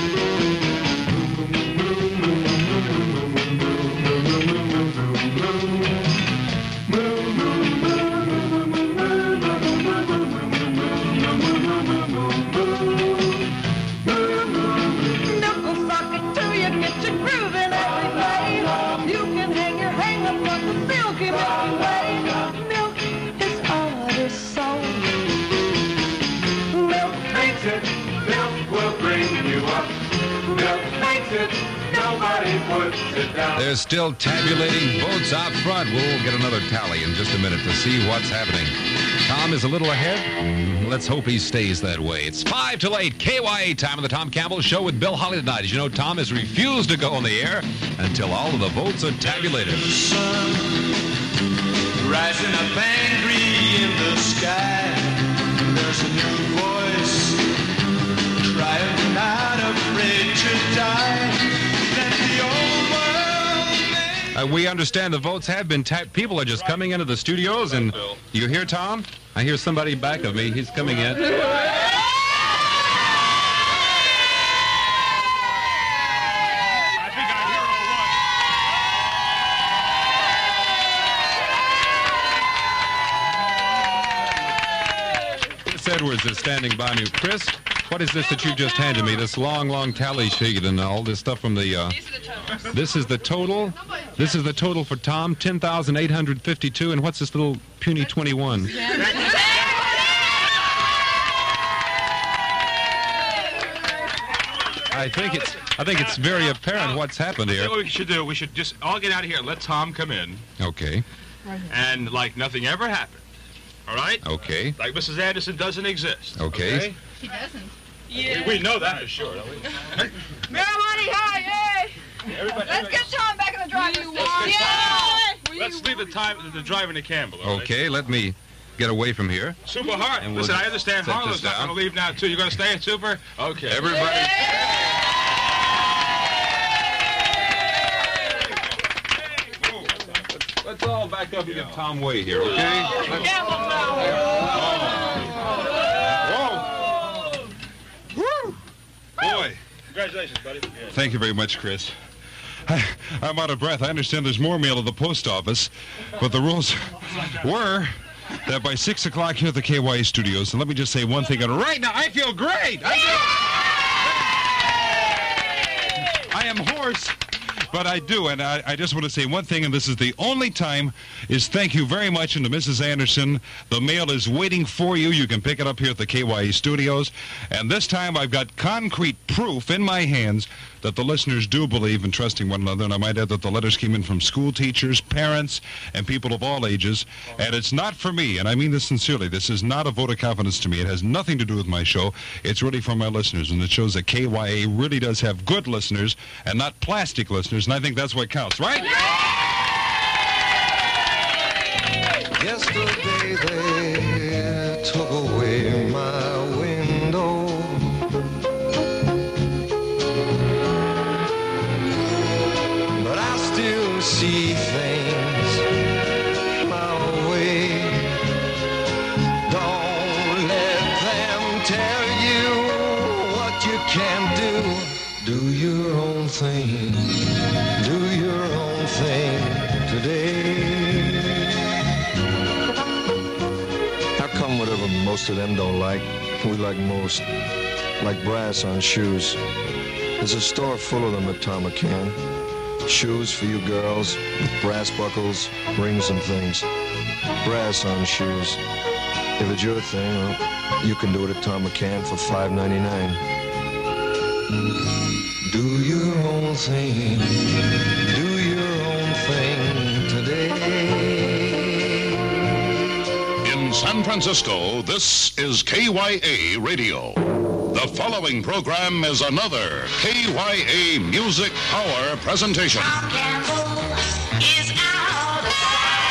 Milk will suck it to you, get you grooving every day. You can hang your hang up on the silky Milky Way. Milk is artist soul. Milk makes it, milk will bring you up. Milk makes it, nobody puts it down. They're still tabulating votes out front. We'll get another tally in just a minute to see what's happening. Tom is a little ahead. Let's hope he stays that way. It's five till eight, K Y A time on the Tom Campbell Show with Bill Holly tonight. As you know, Tom has refused to go on the air until all of the votes are tabulated. Rising up angry in the sky. There's a new voice crying, not afraid to die. Let the old world Uh, we understand the votes have been tapped. People are just coming into the studios, and you hear Tom? I hear somebody back of me. He's coming in. Chris Edwards is standing by me. Chris, what is this that you just handed me? This long, long tally sheet and all this stuff from the... Uh, this is the total. This is the total for Tom, ten thousand eight hundred fifty-two. And what's this little puny twenty-one? I think it's I think it's very apparent what's happened You know here. what we should do? We should just all get out of here and let Tom come in. Okay. And like nothing ever happened. All right? Okay. Like Missus Anderson doesn't exist. Okay. He doesn't. We, we know that for sure, don't we? Marijuana, hi, yay! Let's get Tom back in the driver's seat. Yay! Let's leave the time the driving to Campbell. All right? Okay, let me get away from here. Super Hart. And we'll Listen, I understand set Harlow's this not down. going to leave now, too. You're going to stay at Super? Okay. Everybody. Let's all back up and give Tom way here, okay? Whoa! Boy. Congratulations, buddy. Thank you very much, Chris. I, I'm out of breath. I understand there's more mail at the post office, but the rules were that by six o'clock here at the K Y A studios, and let me just say one thing, and right now I feel great. I, feel, I am hoarse, But I do, and I, I just want to say one thing, and this is the only time, is thank you very much, and to Missus Anderson. The mail is waiting for you. You can pick it up here at the K Y A studios. And this time I've got concrete proof in my hands that the listeners do believe in trusting one another. And I might add that the letters came in from school teachers, parents, and people of all ages. And it's not for me, and I mean this sincerely. This is not a vote of confidence to me. It has nothing to do with my show. It's really for my listeners. And it shows that K Y A really does have good listeners and not plastic listeners. And I think that's what counts, right? Yesterday they took away my window. But I still see things my way. Don't let them tell you what you can do. Do your own thing. Do your own thing today. Whatever most of them don't like, we like most. Like brass on shoes. There's a store full of them at Tom McCann. Shoes for you girls with brass buckles, rings and things. Brass on shoes. If it's your thing, well, you can do it at Tom McCann for five ninety-nine. Do your own thing. Do your own thing today. In San Francisco, this is K Y A Radio. The following program is another K Y A Music Power presentation. Tom Campbell is out of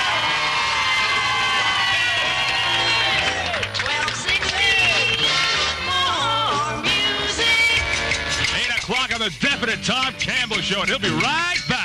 twelve sixty, more music. eight o'clock on the definite Tom Campbell Show, and he'll be right back.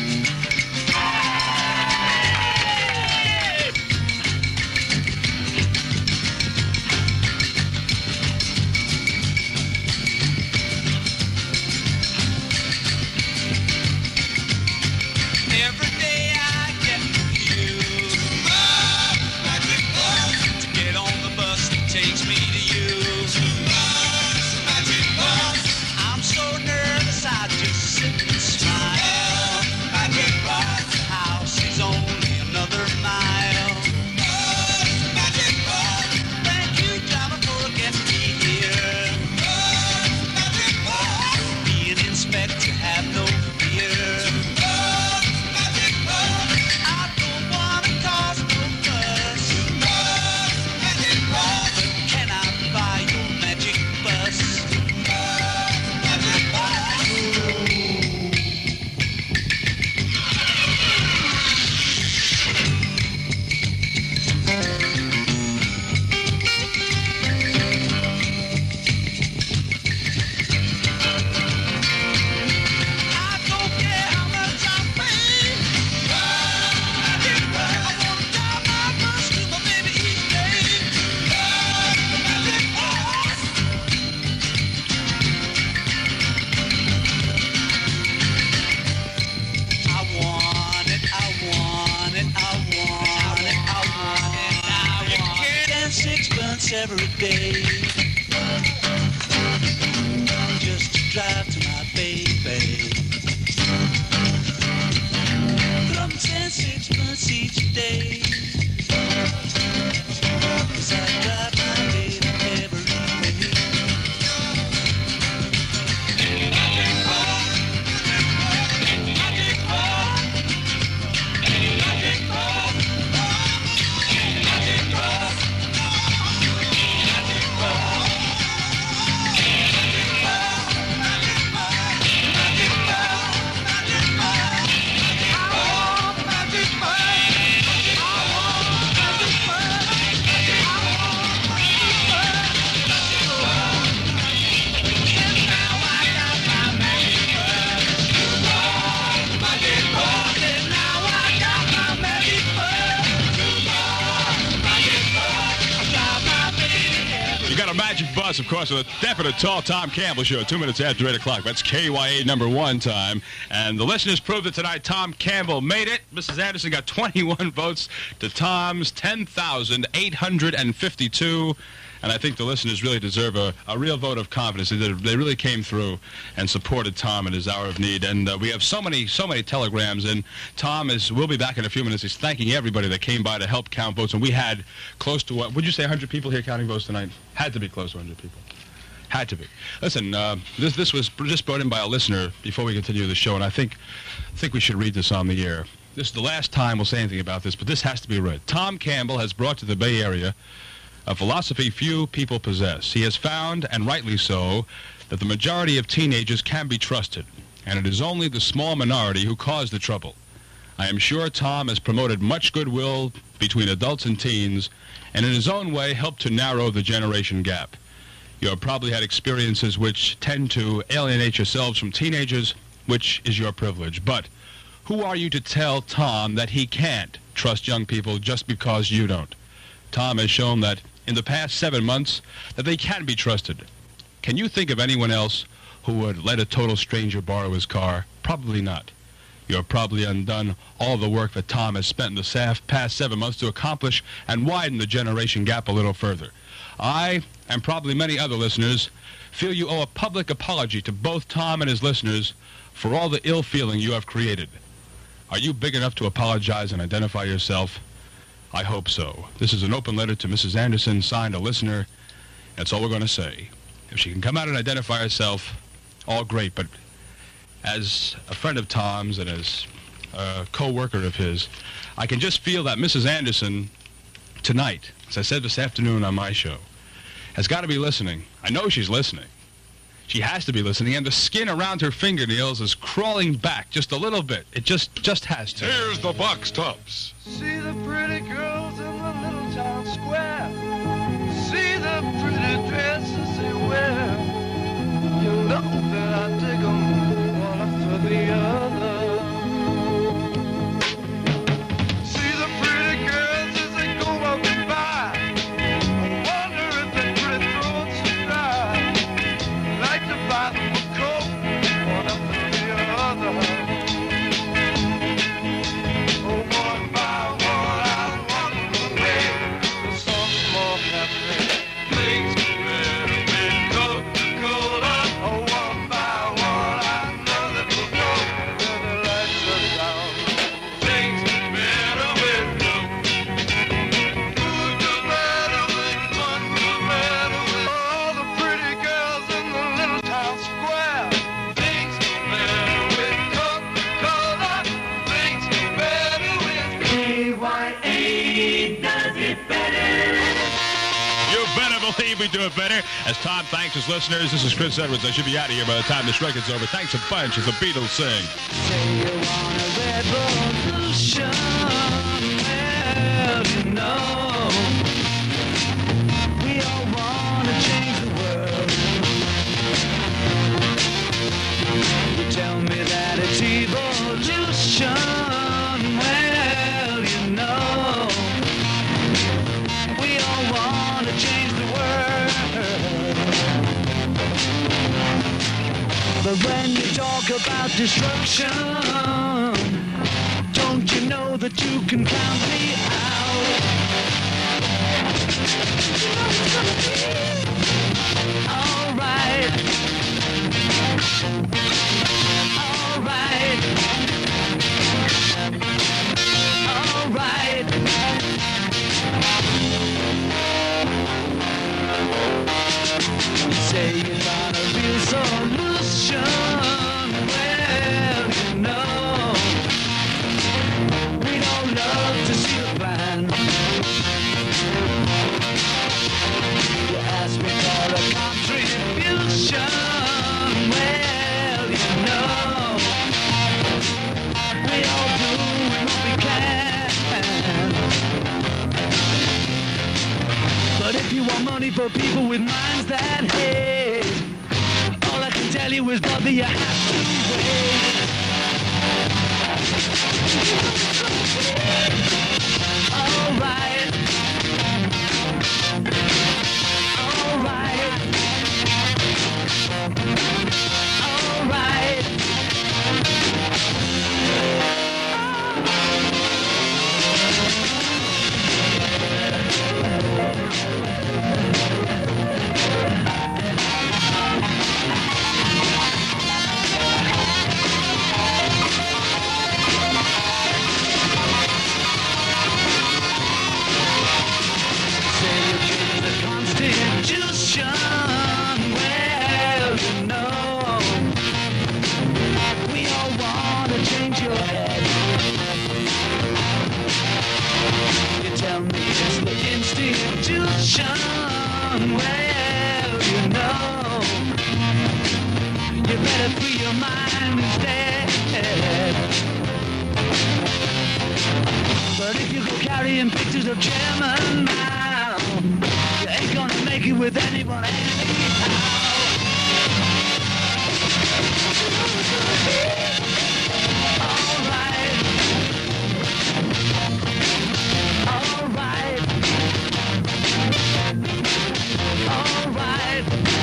Every day, just to drive to my baby. From ten, six months each day, 'cause I drive my baby every day. Magic us, of course, with a definite tall Tom Campbell Show, two minutes after eight o'clock. That's K Y A number one time. And the listeners proved that tonight Tom Campbell made it. Missus Anderson got twenty-one votes to Tom's ten thousand eight hundred fifty-two. And I think the listeners really deserve a, a real vote of confidence. They, did, they really came through and supported Tom in his hour of need. And uh, we have so many, so many telegrams. And Tom is, will be back in a few minutes. He's thanking everybody that came by to help count votes. And we had close to, what would you say, one hundred people here counting votes tonight? Had to be close to one hundred people. Had to be. Listen, uh, this this was just brought in by a listener before we continue the show. And I think, I think we should read this on the air. This is the last time we'll say anything about this, but this has to be read. Tom Campbell has brought to the Bay Area a philosophy few people possess. He has found, and rightly so, that the majority of teenagers can be trusted, and it is only the small minority who cause the trouble. I am sure Tom has promoted much goodwill between adults and teens, and in his own way helped to narrow the generation gap. You have probably had experiences which tend to alienate yourselves from teenagers, which is your privilege. But who are you to tell Tom that he can't trust young people just because you don't? Tom has shown that in the past seven months that they can be trusted. Can you think of anyone else who would let a total stranger borrow his car? Probably not. You have probably undone all the work that Tom has spent in the past seven months to accomplish and widen the generation gap a little further. I, and probably many other listeners, feel you owe a public apology to both Tom and his listeners for all the ill feeling you have created. Are you big enough to apologize and identify yourself? I hope so. This is an open letter to Missus Anderson, signed a listener. That's all we're going to say. If she can come out and identify herself, all great. But as a friend of Tom's and as a co-worker of his, I can just feel that Missus Anderson tonight, as I said this afternoon on my show, has got to be listening. I know she's listening. She has to be listening, and the skin around her fingernails is crawling back just a little bit. It just just has to. Here's the box tops. See the pretty girls in the little town square. See the pretty dresses they wear. You know that I dig them one after the other. See the pretty girls as they go walking by. I wonder if their pretty throats are dry. Like to buy them a coat, one after the other. Oh, one by one, I walk away. There's something more happening. Things get better with Coca-Cola. Oh, one by one, I know that we'll go where the lights are down. Things get better with Coke. Good get better with fun, get better with all the pretty girls in the little town square. Things get better with Coca-Cola. Things get better with K Y A does it better. You better believe we do it better. As Tom thanks his listeners, this is Chris Edwards. I should be out of here by the time this record's over. Thanks a bunch as the Beatles sing. Revolution, well, you know, we all want to change the world. You tell me that it's evolution, well, you know, we all want to change the world. But when you talk about destruction, don't you know that you can count me out? All right. All right. All right. You say you got a real solution. Well, you know, we don't love to see the plan. You ask me for a contribution. Well, you know, we all do what we can. But if you want money for people with minds that hate, all I can tell you is, brother, you have to wait. All right. All right. lemon mouth. You ain't gonna make it with anyone anyhow. All right. All right. All right.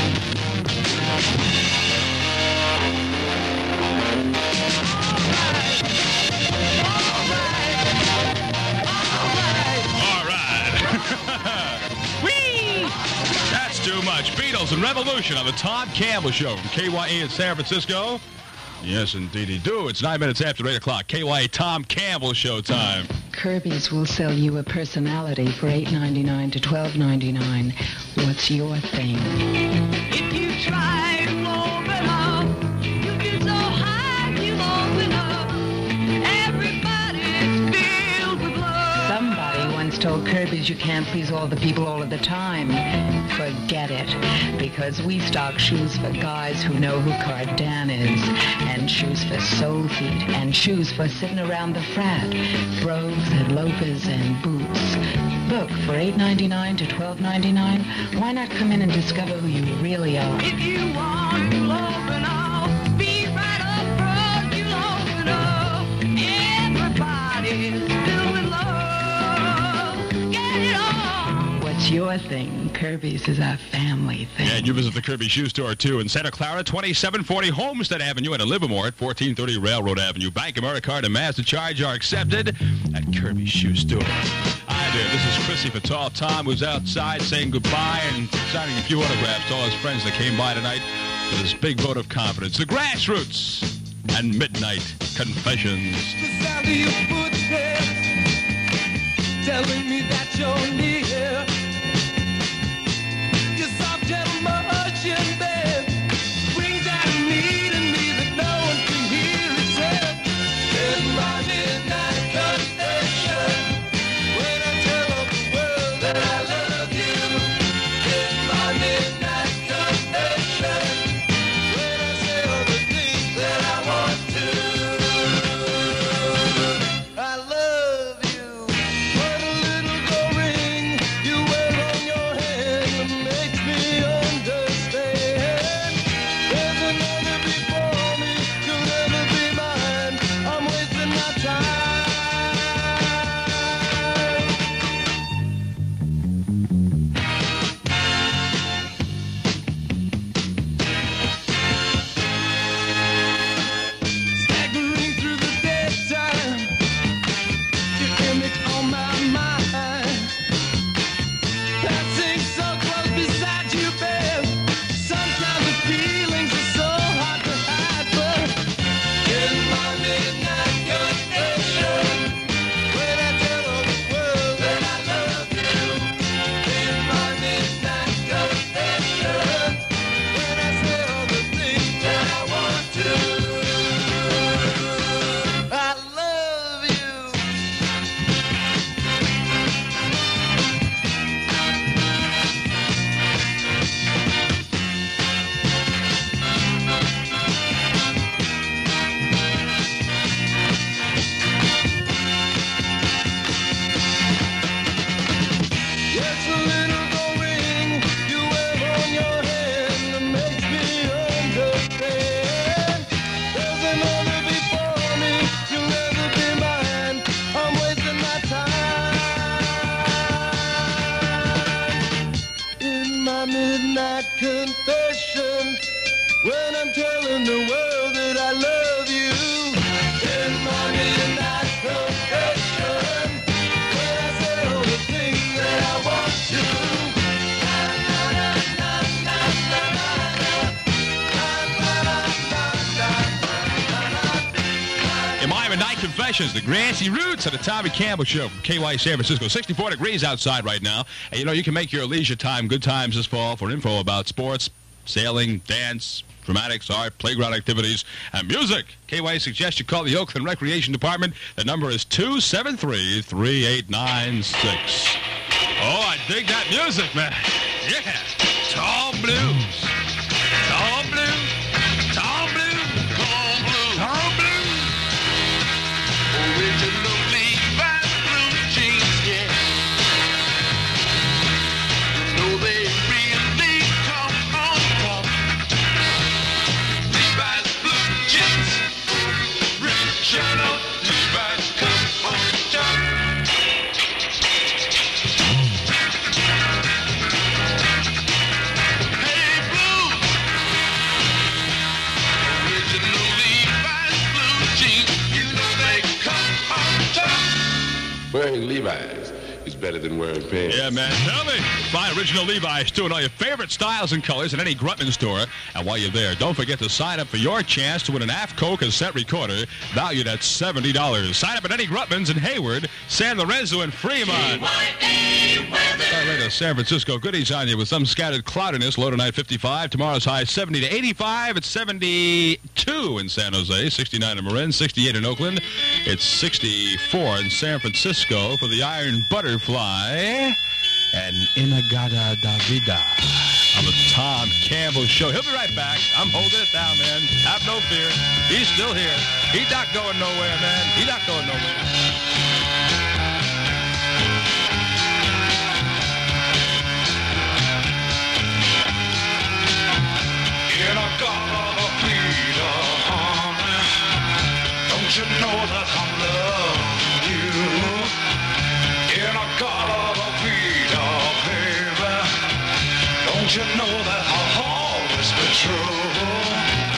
All right. Whee! That's too much. Beatles and Revolution on the Tom Campbell Show from K Y A in San Francisco. Yes, indeedy do. It's nine minutes after eight o'clock. K Y A Tom Campbell Show time. Kirby's will sell you a personality for eight ninety-nine to twelve ninety-nine. What's your thing? If you try to open up, you get so high you open up. Everybody's filled with love. Somebody once told Kirby's you can't please all the people all of the time. Forget it, because we stock shoes for guys who know who Cardan is, and shoes for soul feet, and shoes for sitting around the frat, brogues and loafers and boots. Look, for eight ninety-nine to twelve ninety-nine, why not come in and discover who you really are? If you want to open up, be right up front, you open up. Everybody's filled with love. Get it on. What's your thing? Kirby's is a family thing. Yeah, and you visit the Kirby Shoe Store, too, in Santa Clara, twenty-seven forty Homestead Avenue, and in Livermore at fourteen thirty Railroad Avenue. Bank, Americard, and MasterCharge are accepted at Kirby Shoe Store. Hi there, this is Chrissy Fatal. Tom, who's outside saying goodbye and signing a few autographs to all his friends that came by tonight with his big vote of confidence. The Grassroots and Midnight Confessions. The sound of your footsteps telling me that you're near. Your soft, gentle motion, babe, brings out a need in me that no one can hear except in my midnight confession. When I tell all the world that I love you, in my midnight confession. When I say all the things that I want to, I love you. What a little gold ring you wear on your hand makes me understand. There's another before me, you'll never be mine. I'm wasting my time. Staggering through the daytime, your image on my mind. Passing so close beside you, babe. Sometimes the feelings are so hard to hide, but in my midnight confession, when I tell all the world that I love you, in my midnight confession, when I say all the things that I want to, I love you. Just a little gold ring you wear on your hand that makes me understand. There's another before me, you'll never be mine. I'm wasting my time. In my midnight confession, when I'm telling the world that I love you. In my midnight confession, when I say all the things that I want to. In Miami Night Confessions, the Grassy Roots of the Tommy Campbell Show from K Y A San Francisco. sixty-four degrees outside right now. And you know, you can make your leisure time good times this fall for info about sports, sailing, dance, dramatics, art, playground activities, and music. K Y A suggests you call the Oakland Recreation Department. The number is two seven three, three eight nine six. Oh, I dig that music, man. Yeah. Tall blues. Tall blues. Tall blues. Tall blues. Tall blues. Original Levi's blue jeans, yeah. Levi's is better than wearing pants. Yeah, man. Tell me. Find original Levi's, too, and all your favorite styles and colors at any Grutman store. And while you're there, don't forget to sign up for your chance to win an AFCO cassette recorder valued at seventy dollars. Sign up at any Grutman's in Hayward, San Lorenzo, and Fremont. Later, San Francisco. Goodies on you with some scattered cloudiness. Low tonight, fifty-five. Tomorrow's high, seventy to eighty-five. It's seventy-two in San Jose, sixty-nine in Marin, sixty-eight in Oakland. It's sixty-four in San Francisco for the Iron Butterfly and Inagada Davida on the Tom Campbell Show. He'll be right back. I'm holding it down, man. Have no fear. He's still here. He's not going nowhere, man. He's not going nowhere. In a gala Peter, honey, don't you know that I love you? In a gala Peter, baby, don't you know that I'll always be true?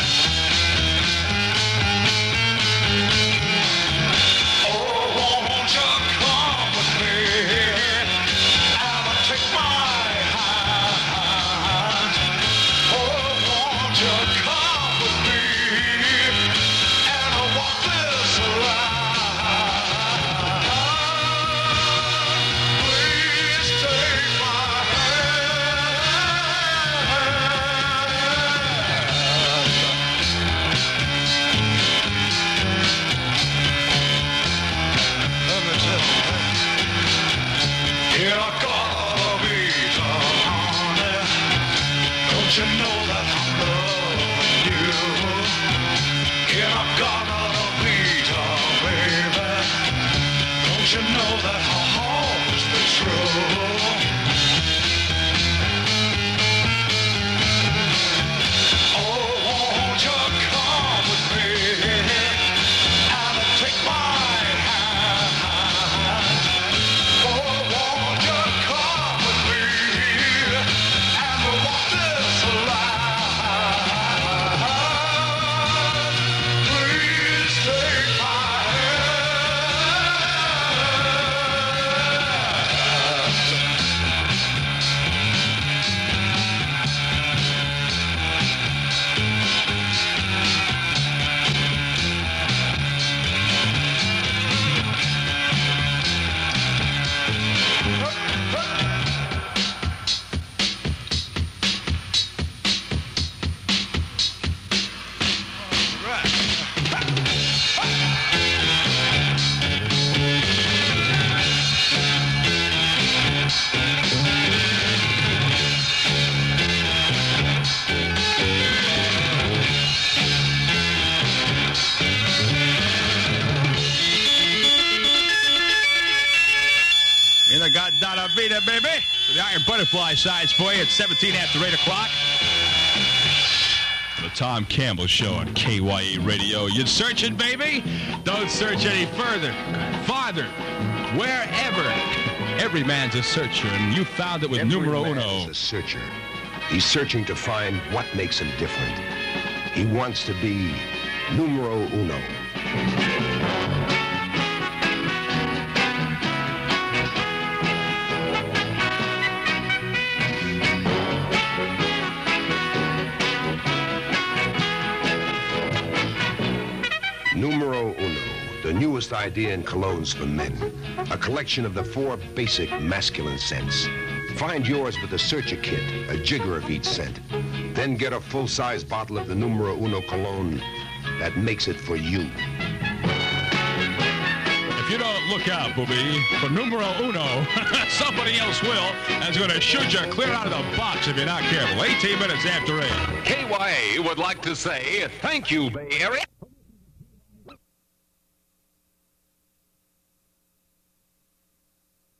Oh, won't you come with me and take my hand? Oh, won't you come with me and walk this line? Please take my Here I gotta be, honey. Don't you know that I'm loving you? Here I gotta be, baby. Don't you know that I'll always be true? Oh, won't you come with me and take my hand? Oh, won't you come with me and we'll walk this line? Please take my Inagada Davida, baby. For the Iron Butterfly sides for you at seventeen after eight o'clock. The Tom Campbell Show on K Y A Radio. You searching, baby? Don't search any further, farther, wherever. Every man's a searcher, and you found it with Every numero man uno. is a searcher. He's searching to find what makes him different. He wants to be numero uno. Numero uno, the newest idea in colognes for men. A collection of the four basic masculine scents. Find yours with the Searcher Kit, a jigger of each scent. Then get a full-size bottle of the Numero Uno cologne that makes it for you. If you don't look out, booby, for numero uno, somebody else will, and is going to shoot you clear out of the box if you're not careful. eighteen minutes after eight. K Y A would like to say thank you, Bay Area.